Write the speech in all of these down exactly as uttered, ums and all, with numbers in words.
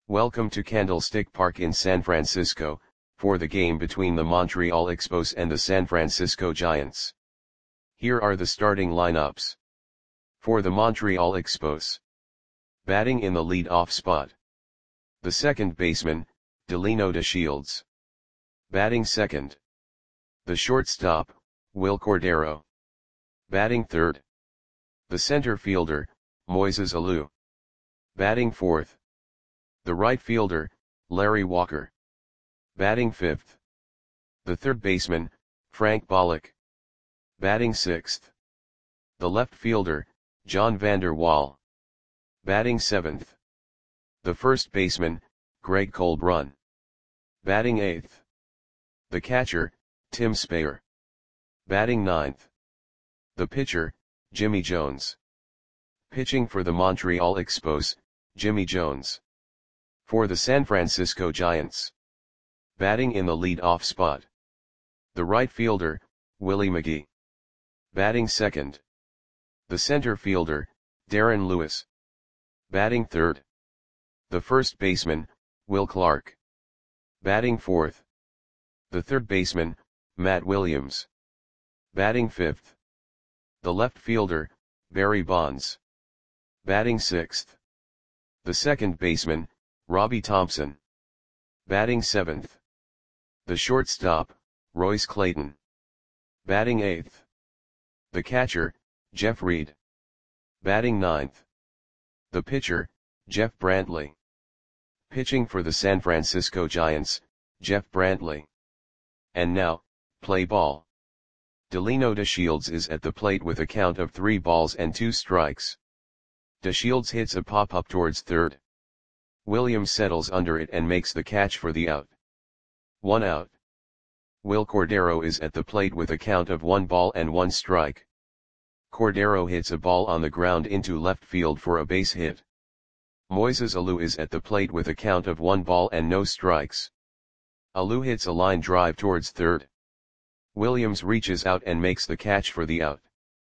Welcome to Candlestick Park in San Francisco, for the game between the Montreal Expos and the San Francisco Giants. Here are the starting lineups. For the Montreal Expos. Batting in the lead-off spot. The second baseman, Delino DeShields. Batting second. The shortstop, Wil Cordero. Batting third. The center fielder, Moises Alou. Batting fourth. The right fielder, Larry Walker. Batting fifth. The third baseman, Frank Bollock. Batting sixth. The left fielder, John Vander Wal. Batting seventh. The first baseman, Greg Colbrun. Batting eighth. The catcher, Tim Speyer. Batting ninth. The pitcher, Jimmy Jones. Pitching for the Montreal Expos, Jimmy Jones. For the San Francisco Giants. Batting in the lead-off spot. The right fielder, Willie McGee. Batting second. The center fielder, Darren Lewis. Batting third. The first baseman, Will Clark. Batting fourth. The third baseman, Matt Williams. Batting fifth. The left fielder, Barry Bonds. Batting sixth. The second baseman, Robbie Thompson. Batting seventh. The shortstop, Royce Clayton. Batting eighth. The catcher, Jeff Reed. Batting ninth. The pitcher, Jeff Brantley. Pitching for the San Francisco Giants, Jeff Brantley. And now, play ball. Delino DeShields is at the plate with a count of three balls and two strikes. DeShields hits a pop-up towards third. Williams settles under it and makes the catch for the out. One out. Wil Cordero is at the plate with a count of one ball and one strike. Cordero hits a ball on the ground into left field for a base hit. Moises Alou is at the plate with a count of one ball and no strikes. Alou hits a line drive towards third. Williams reaches out and makes the catch for the out.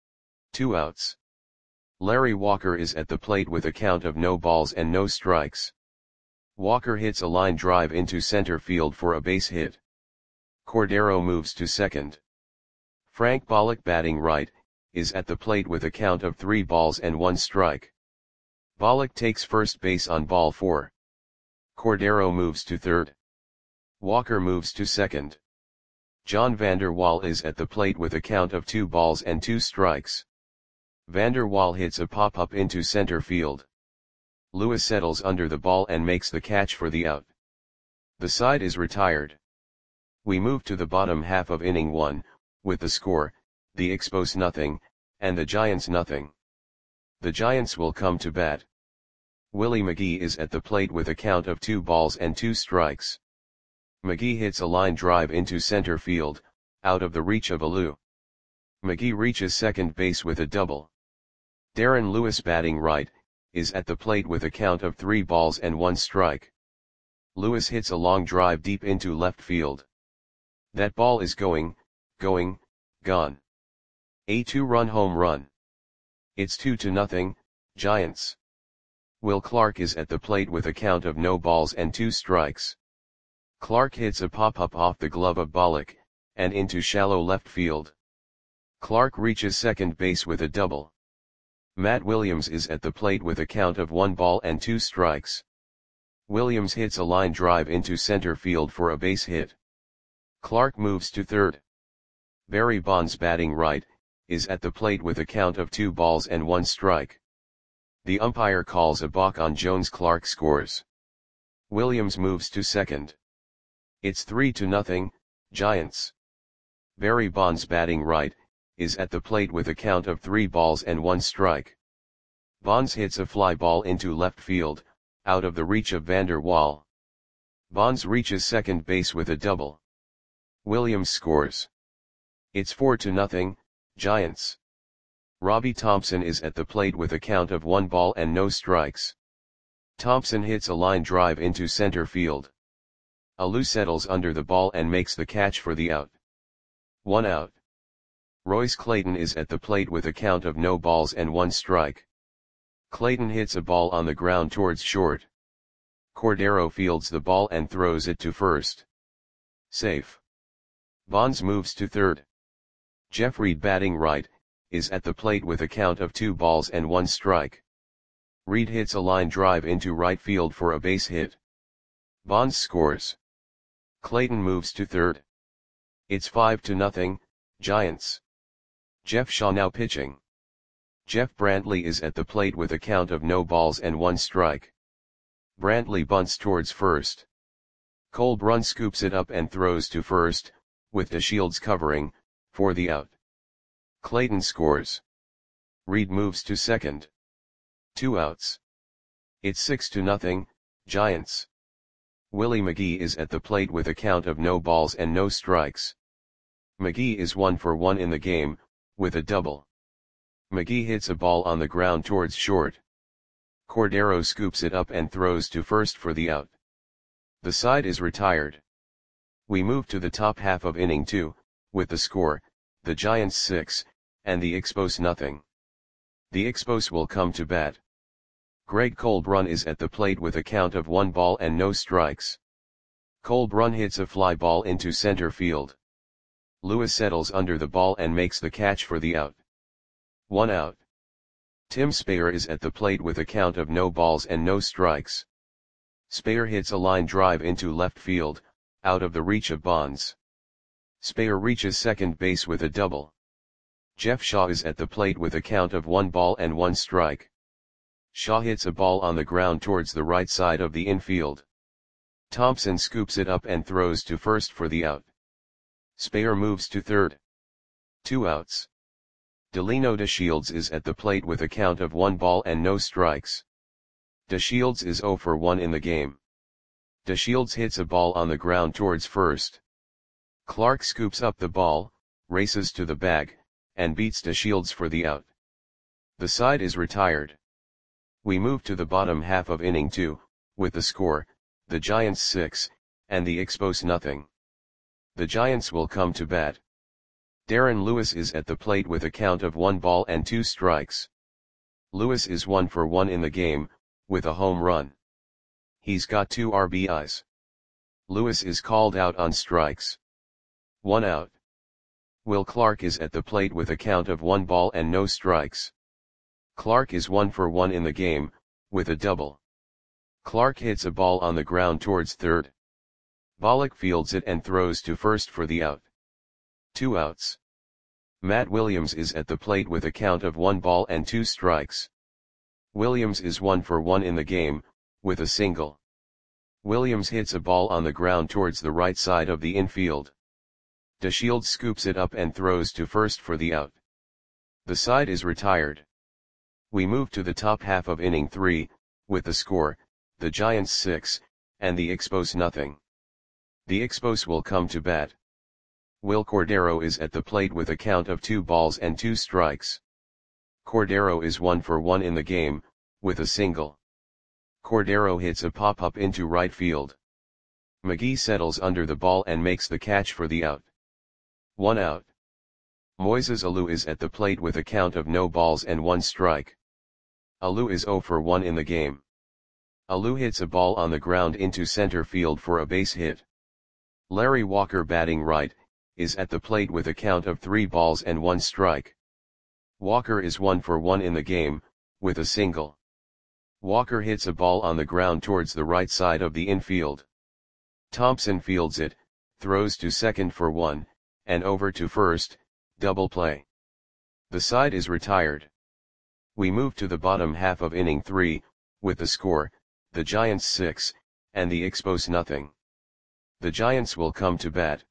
Two outs. Larry Walker is at the plate with a count of no balls and no strikes. Walker hits a line drive into center field for a base hit. Cordero moves to second. Frank Bollock, batting right, is at the plate with a count of three balls and one strike. Bollock takes first base on ball four. Cordero moves to third. Walker moves to second. John Vander Wal is at the plate with a count of two balls and two strikes. Vander Wal hits a pop-up into center field. Lewis settles under the ball and makes the catch for the out. The side is retired. We move to the bottom half of inning one, with the score, the Expos nothing, and the Giants nothing. The Giants will come to bat. Willie McGee is at the plate with a count of two balls and two strikes. McGee hits a line drive into center field, out of the reach of Alou. McGee reaches second base with a double. Darren Lewis, batting right, is at the plate with a count of three balls and one strike. Lewis hits a long drive deep into left field. That ball is going, going, gone. A two-run home run. It's two to nothing, Giants. Will Clark is at the plate with a count of no balls and two strikes. Clark hits a pop-up off the glove of Bollock, and into shallow left field. Clark reaches second base with a double. Matt Williams is at the plate with a count of one ball and two strikes. Williams hits a line drive into center field for a base hit. Clark moves to third. Barry Bonds, batting right, is at the plate with a count of two balls and one strike. The umpire calls a balk on Jones. Clark scores. Williams moves to second. It's three to nothing, Giants. Barry Bonds, batting right, is at the plate with a count of three balls and one strike. Bonds hits a fly ball into left field, out of the reach of Vander Wal. Bonds reaches second base with a double. Williams scores. It's four to nothing, Giants. Robbie Thompson is at the plate with a count of one ball and no strikes. Thompson hits a line drive into center field. Alou settles under the ball and makes the catch for the out. One out. Royce Clayton is at the plate with a count of no balls and one strike. Clayton hits a ball on the ground towards short. Cordero fields the ball and throws it to first. Safe. Bonds moves to third. Jeff Reed, batting right, is at the plate with a count of two balls and one strike. Reed hits a line drive into right field for a base hit. Bonds scores. Clayton moves to third. It's five to nothing, Giants. Jeff Shaw now pitching. Jeff Brantley is at the plate with a count of no balls and one strike. Brantley bunts towards first. Cole Brun scoops it up and throws to first, with DeShields covering, for the out. Clayton scores. Reed moves to second. Two outs. It's six to nothing, Giants. Willie McGee is at the plate with a count of no balls and no strikes. McGee is one for one in the game, with a double. McGee hits a ball on the ground towards short. Cordero scoops it up and throws to first for the out. The side is retired. We move to the top half of inning two, with the score, the Giants six, and the Expos nothing. The Expos will come to bat. Greg Colbrun is at the plate with a count of one ball and no strikes. Colbrun hits a fly ball into center field. Lewis settles under the ball and makes the catch for the out. One out. Tim Spayer is at the plate with a count of no balls and no strikes. Spayer hits a line drive into left field, out of the reach of Bonds. Spayer reaches second base with a double. Jeff Shaw is at the plate with a count of one ball and one strike. Shaw hits a ball on the ground towards the right side of the infield. Thompson scoops it up and throws to first for the out. Spayer moves to third. Two outs. Delino DeShields is at the plate with a count of one ball and no strikes. DeShields is zero for one in the game. DeShields hits a ball on the ground towards first. Clark scoops up the ball, races to the bag, and beats DeShields for the out. The side is retired. We move to the bottom half of inning two, with the score, the Giants six, and the Expos nothing. The Giants will come to bat. Darren Lewis is at the plate with a count of one ball and two strikes. Lewis is one for one in the game, with a home run. He's got two R B Is. Lewis is called out on strikes. One out. Will Clark is at the plate with a count of one ball and no strikes. Clark is one for one in the game, with a double. Clark hits a ball on the ground towards third. Bollock fields it and throws to first for the out. Two outs. Matt Williams is at the plate with a count of one ball and two strikes. Williams is one for one in the game, with a single. Williams hits a ball on the ground towards the right side of the infield. DeShields scoops it up and throws to first for the out. The side is retired. We move to the top half of inning three, with the score, the Giants six, and the Expos nothing. The Expos will come to bat. Will Cordero is at the plate with a count of two balls and two strikes. Cordero is one for one in the game, with a single. Cordero hits a pop-up into right field. McGee settles under the ball and makes the catch for the out. One out. Moises Alou is at the plate with a count of no balls and one strike. Alou is zero for one in the game. Alou hits a ball on the ground into center field for a base hit. Larry Walker, batting right, is at the plate with a count of three balls and one strike. Walker is one for one in the game, with a single. Walker hits a ball on the ground towards the right side of the infield. Thompson fields it, throws to second for one, and over to first, double play. The side is retired. We move to the bottom half of inning three, with the score, the Giants six, and the Expos nothing. The Giants will come to bat.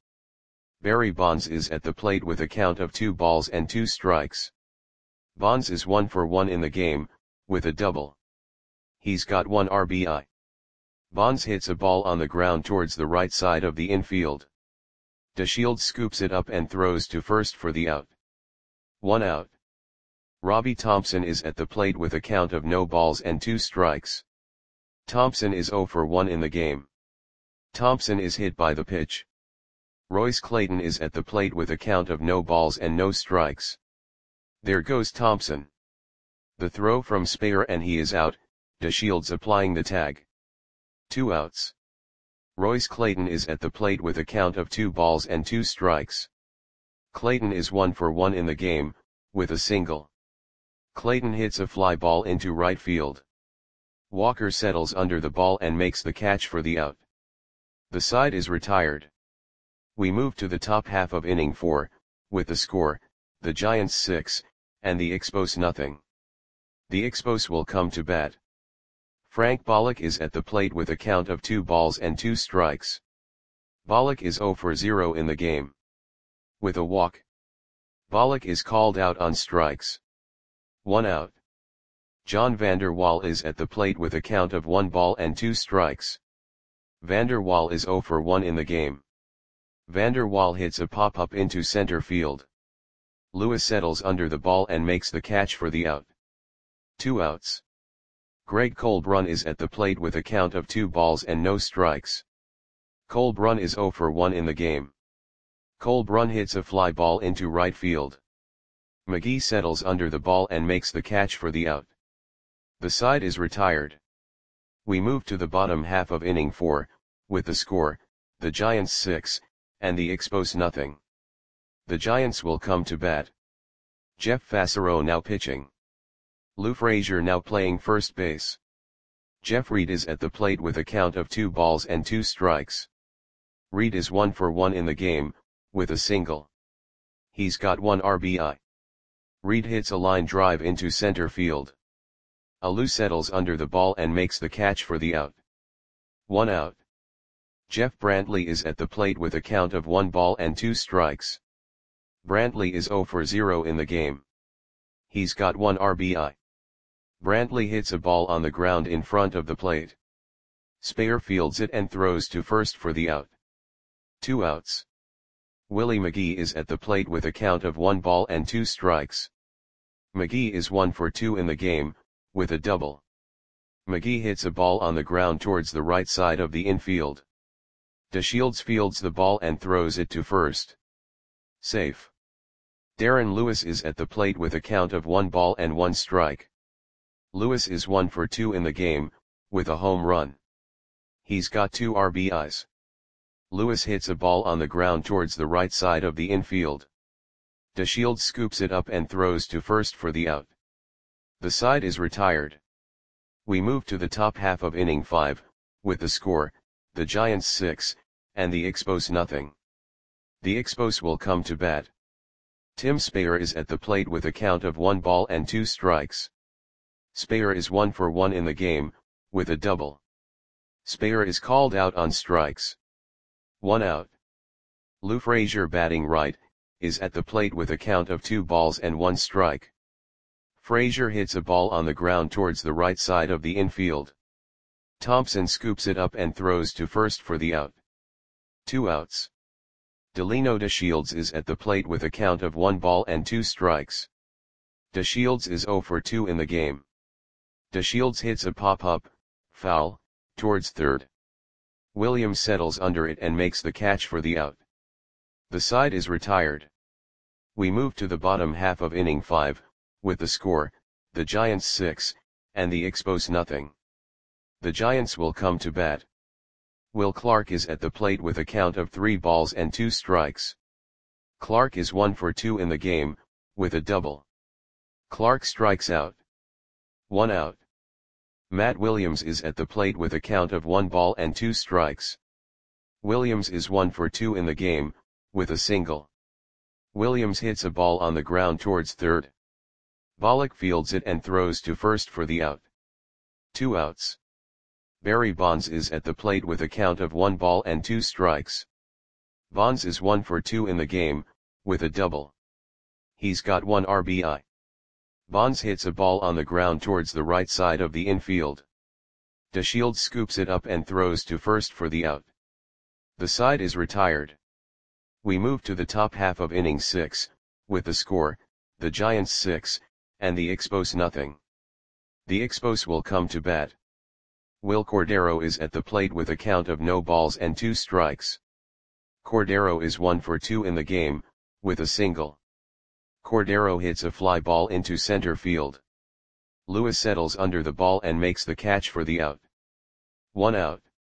Barry Bonds is at the plate with a count of two balls and two strikes. Bonds is one for one in the game, with a double. He's got one R B I. Bonds hits a ball on the ground towards the right side of the infield. DeShields scoops it up and throws to first for the out. One out. Robbie Thompson is at the plate with a count of no balls and two strikes. Thompson is zero for one in the game. Thompson is hit by the pitch. Royce Clayton is at the plate with a count of no balls and no strikes. There goes Thompson. The throw from Spayer and he is out, DeShields applying the tag. Two outs. Royce Clayton is at the plate with a count of two balls and two strikes. Clayton is one for one in the game, with a single. Clayton hits a fly ball into right field. Walker settles under the ball and makes the catch for the out. The side is retired. We move to the top half of inning four, with the score, the Giants six, and the Expos nothing. The Expos will come to bat. Frank Bollock is at the plate with a count of two balls and two strikes. Bollock is zero for zero in the game. With a walk, Bollock is called out on strikes. One out. John Vander Wal is at the plate with a count of one ball and two strikes. Vander Wal is zero for one in the game. Vander Wal hits a pop-up into center field. Lewis settles under the ball and makes the catch for the out. Two outs. Greg Colbrun is at the plate with a count of two balls and no strikes. Colbrun is zero for one in the game. Colbrun hits a fly ball into right field. McGee settles under the ball and makes the catch for the out. The side is retired. We move to the bottom half of inning four, with the score, the Giants six, and the Expos nothing. The Giants will come to bat. Jeff Fassero now pitching. Lou Frazier now playing first base. Jeff Reed is at the plate with a count of two balls and two strikes. Reed is one for one in the game, with a single. He's got one R B I. Reed hits a line drive into center field. Alou settles under the ball and makes the catch for the out. One out. Jeff Brantley is at the plate with a count of one ball and two strikes. Brantley is zero for zero in the game. He's got one R B I. Brantley hits a ball on the ground in front of the plate. Speyer fields it and throws to first for the out. Two outs. Willie McGee is at the plate with a count of one ball and two strikes. McGee is one for two in the game, with a double. McGee hits a ball on the ground towards the right side of the infield. DeShields fields the ball and throws it to first. Safe. Darren Lewis is at the plate with a count of one ball and one strike. Lewis is one for two in the game, with a home run. He's got two R B Is. Lewis hits a ball on the ground towards the right side of the infield. DeShields scoops it up and throws to first for the out. The side is retired. We move to the top half of inning five, with the score, the Giants six, and the Expos nothing. The Expos will come to bat. Tim Speyer is at the plate with a count of one ball and two strikes. Speyer is one for one in the game, with a double. Speyer is called out on strikes. One out. Lou Frazier batting right, is at the plate with a count of two balls and one strike. Frazier hits a ball on the ground towards the right side of the infield. Thompson scoops it up and throws to first for the out. Two outs. Delino DeShields is at the plate with a count of one ball and two strikes. DeShields is zero for two in the game. DeShields hits a pop-up, foul, towards third. Williams settles under it and makes the catch for the out. The side is retired. We move to the bottom half of inning five, with the score, the Giants six, and the Expos nothing. The Giants will come to bat. Will Clark is at the plate with a count of three balls and two strikes. Clark is one for two in the game, with a double. Clark strikes out. One out. Matt Williams is at the plate with a count of one ball and two strikes. Williams is one for two in the game, with a single. Williams hits a ball on the ground towards third. Bollock fields it and throws to first for the out. Two outs. Barry Bonds is at the plate with a count of one ball and two strikes. Bonds is one for two in the game, with a double. He's got one R B I. Bonds hits a ball on the ground towards the right side of the infield. DeShields scoops it up and throws to first for the out. The side is retired. We move to the top half of inning six, with the score, the Giants six, and the Expos nothing. The Expos will come to bat. Will Cordero is at the plate with a count of no balls and two strikes. Cordero is one for two in the game, with a single. Cordero hits a fly ball into center field. Lewis settles under the ball and makes the catch for the out. One out.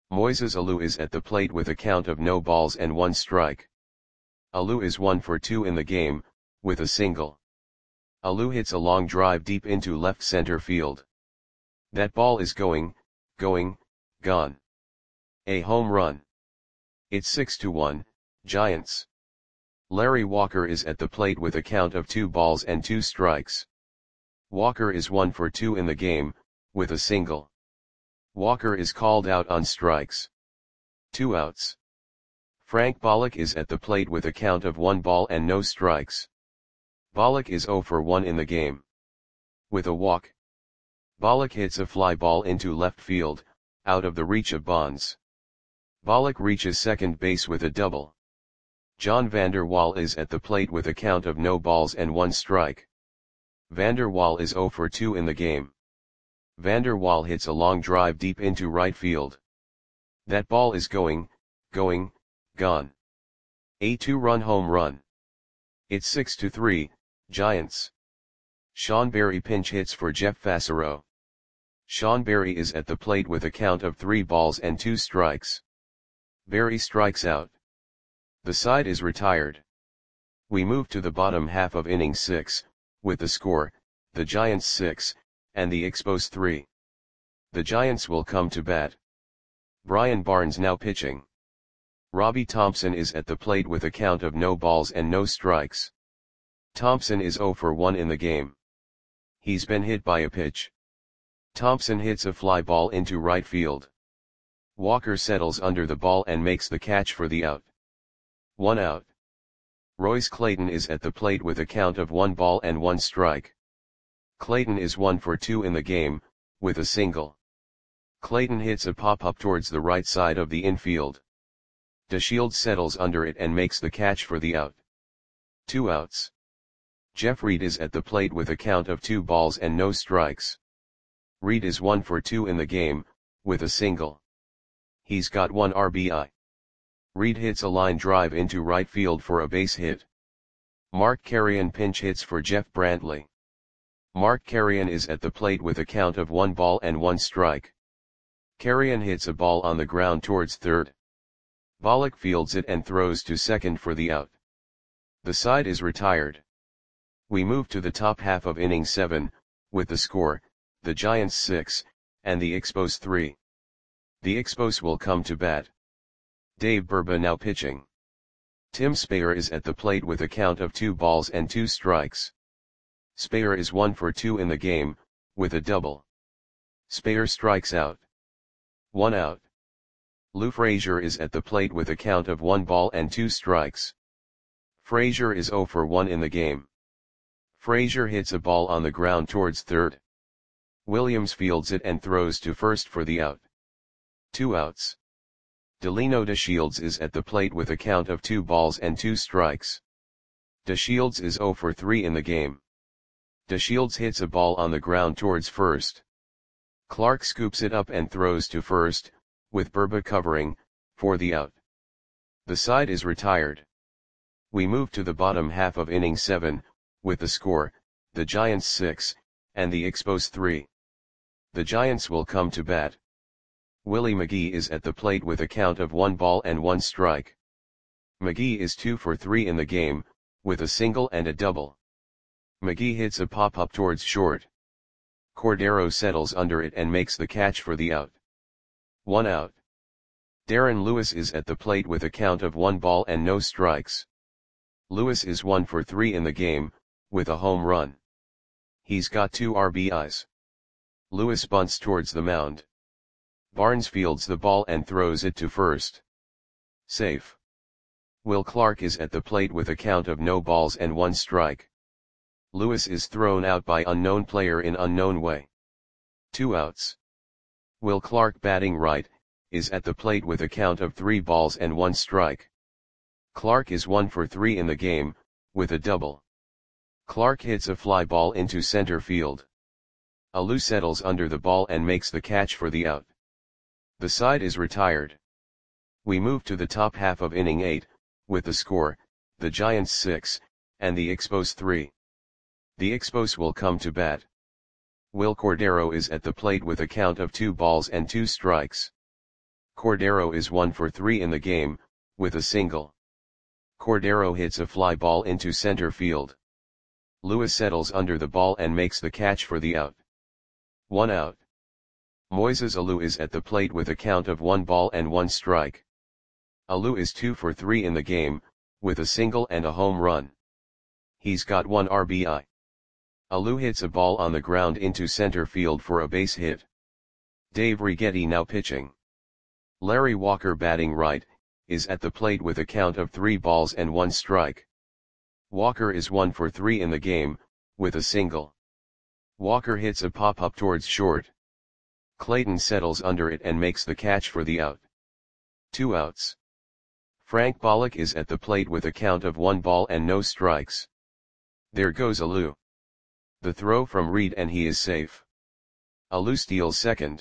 Moises Alou is at the plate with a count of no balls and one strike. Alou is one for two in the game, with a single. Alou hits a long drive deep into left center field. That ball is going, going, gone. A home run. It's six to one, Giants. Larry Walker is at the plate with a count of two balls and two strikes. Walker is one for two in the game, with a single. Walker is called out on strikes. Two outs. Frank Bollock is at the plate with a count of one ball and no strikes. Bollock is zero for one in the game. With a walk. Bollock hits a fly ball into left field, out of the reach of Bonds. Bollock reaches second base with a double. John Vander Wal is at the plate with a count of no balls and one strike. Vander Wal is zero for two in the game. Vander Wal hits a long drive deep into right field. That ball is going, going, gone. A two-run home run. It's six to three, Giants. Sean Berry pinch hits for Jeff Fassero. Sean Berry is at the plate with a count of three balls and two strikes. Berry strikes out. The side is retired. We move to the bottom half of inning six, with the score, the Giants six, and the Expos three. The Giants will come to bat. Brian Barnes now pitching. Robbie Thompson is at the plate with a count of no balls and no strikes. Thompson is zero for one in the game. He's been hit by a pitch. Thompson hits a fly ball into right field. Walker settles under the ball and makes the catch for the out. One out. Royce Clayton is at the plate with a count of one ball and one strike. Clayton is one for two in the game, with a single. Clayton hits a pop-up towards the right side of the infield. DeShields settles under it and makes the catch for the out. Two outs. Jeff Reed is at the plate with a count of two balls and no strikes. Reed is one for two in the game, with a single. He's got one R B I. Reed hits a line drive into right field for a base hit. Mark Carrion pinch hits for Jeff Brantley. Mark Carrion is at the plate with a count of one ball and one strike. Carrion hits a ball on the ground towards third. Bollock fields it and throws to second for the out. The side is retired. We move to the top half of inning seven, with the score, the Giants six, and the Expos three. The Expos will come to bat. Dave Burba now pitching. Tim Speyer is at the plate with a count of two balls and two strikes. Speyer is one for two in the game, with a double. Speyer strikes out. One out. Lou Frazier is at the plate with a count of one ball and two strikes. Frazier is zero for one in the game. Frazier hits a ball on the ground towards third. Williams fields it and throws to first for the out. Two outs. Delino DeShields is at the plate with a count of two balls and two strikes. DeShields is zero for three in the game. DeShields hits a ball on the ground towards first. Clark scoops it up and throws to first, with Burba covering, for the out. The side is retired. We move to the bottom half of inning seven, with the score, the Giants six, and the Expos three. The Giants will come to bat. Willie McGee is at the plate with a count of one ball and one strike. McGee is two for three in the game, with a single and a double. McGee hits a pop-up towards short. Cordero settles under it and makes the catch for the out. One out. Darren Lewis is at the plate with a count of one ball and no strikes. Lewis is one for three in the game, with a home run. He's got two R B Is. Lewis bunts towards the mound. Barnes fields the ball and throws it to first. Safe. Will Clark is at the plate with a count of no balls and one strike. Lewis is thrown out by unknown player in unknown way. Two outs. Will Clark, batting right, is at the plate with a count of three balls and one strike. Clark is one for three in the game, with a double. Clark hits a fly ball into center field. Alou settles under the ball and makes the catch for the out. The side is retired. We move to the top half of inning eight, with the score, the Giants six, and the Expos three. The Expos will come to bat. Will Cordero is at the plate with a count of two balls and two strikes. Cordero is one for three in the game, with a single. Cordero hits a fly ball into center field. Lewis settles under the ball and makes the catch for the out. One out. Moises Alou is at the plate with a count of one ball and one strike. Alou is two for three in the game, with a single and a home run. He's got one R B I. Alou hits a ball on the ground into center field for a base hit. Dave Righetti now pitching. Larry Walker batting right, is at the plate with a count of three balls and one strike. Walker is one for three in the game, with a single. Walker hits a pop-up towards short. Clayton settles under it and makes the catch for the out. Two outs. Frank Bollock is at the plate with a count of one ball and no strikes. There goes Alou. The throw from Reed and he is safe. Alou steals second.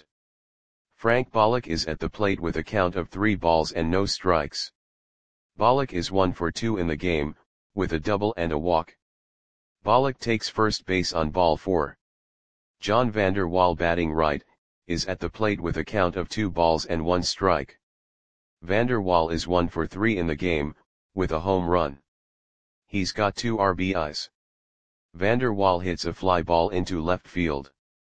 Frank Bollock is at the plate with a count of three balls and no strikes. Bollock is one for two in the game, with a double and a walk. Bollock takes first base on ball four. John Vander Wal batting right, is at the plate with a count of two balls and one strike. Vander Wal is one for three in the game, with a home run. He's got two R B Is. Vander Wal hits a fly ball into left field.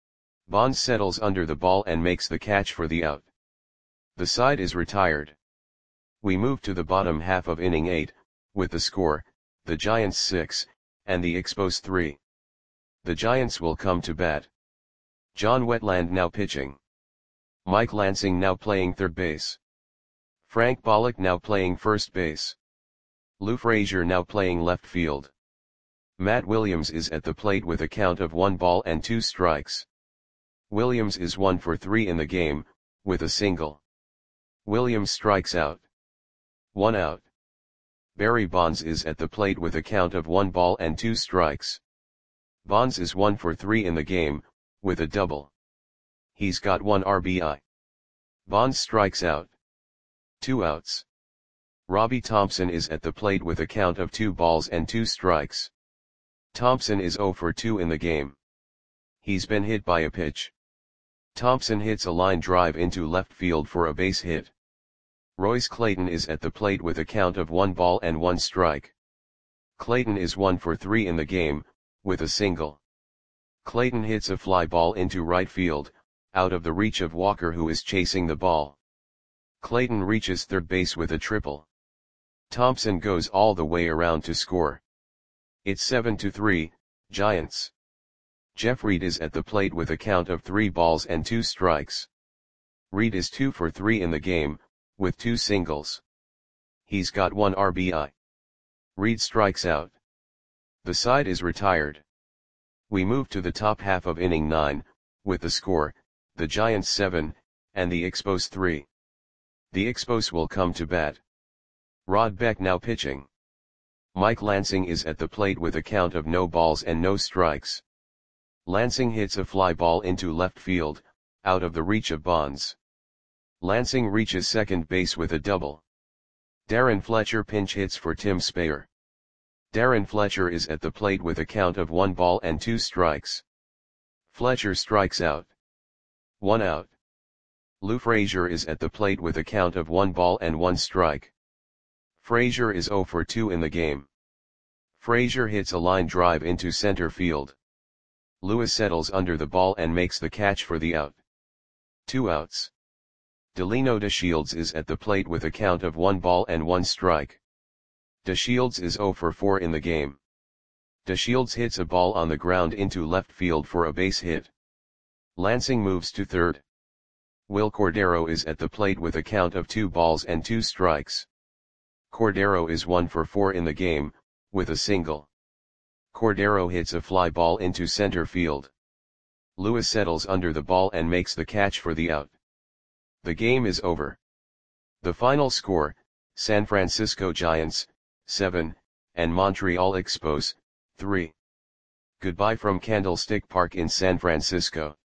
Bonds settles under the ball and makes the catch for the out. The side is retired. We move to the bottom half of inning eight, with the score, the Giants six, and the Expos three. The Giants will come to bat. John Wetland now pitching. Mike Lansing now playing third base. Frank Bollock now playing first base. Lou Frazier now playing left field. Matt Williams is at the plate with a count of one ball and two strikes. Williams is one for three in the game, with a single. Williams strikes out. One out. Barry Bonds is at the plate with a count of one ball and two strikes. Bonds is one for three in the game, with a double. He's got one R B I. Bonds strikes out. Two outs. Robbie Thompson is at the plate with a count of two balls and two strikes. Thompson is zero for two in the game. He's been hit by a pitch. Thompson hits a line drive into left field for a base hit. Royce Clayton is at the plate with a count of one ball and one strike. Clayton is one for three in the game, with a single. Clayton hits a fly ball into right field, out of the reach of Walker who is chasing the ball. Clayton reaches third base with a triple. Thompson goes all the way around to score. It's seven to three, Giants. Jeff Reed is at the plate with a count of three balls and two strikes. Reed is two for three in the game, with two singles. He's got one R B I. Reed strikes out. The side is retired. We move to the top half of inning nine, with the score, the Giants seven, and the Expos three. The Expos will come to bat. Rod Beck now pitching. Mike Lansing is at the plate with a count of no balls and no strikes. Lansing hits a fly ball into left field, out of the reach of Bonds. Lansing reaches second base with a double. Darren Fletcher pinch hits for Tim Spayer. Darren Fletcher is at the plate with a count of one ball and two strikes. Fletcher strikes out. One out. Lou Frazier is at the plate with a count of one ball and one strike. Frazier is zero for two in the game. Frazier hits a line drive into center field. Lewis settles under the ball and makes the catch for the out. Two outs. Delino DeShields is at the plate with a count of one ball and one strike. DeShields is zero for four in the game. DeShields hits a ball on the ground into left field for a base hit. Lansing moves to third. Will Cordero is at the plate with a count of two balls and two strikes. Cordero is one for four in the game, with a single. Cordero hits a fly ball into center field. Lewis settles under the ball and makes the catch for the out. The game is over. The final score, San Francisco Giants, seven, and Montreal Expos, three. Goodbye from Candlestick Park in San Francisco.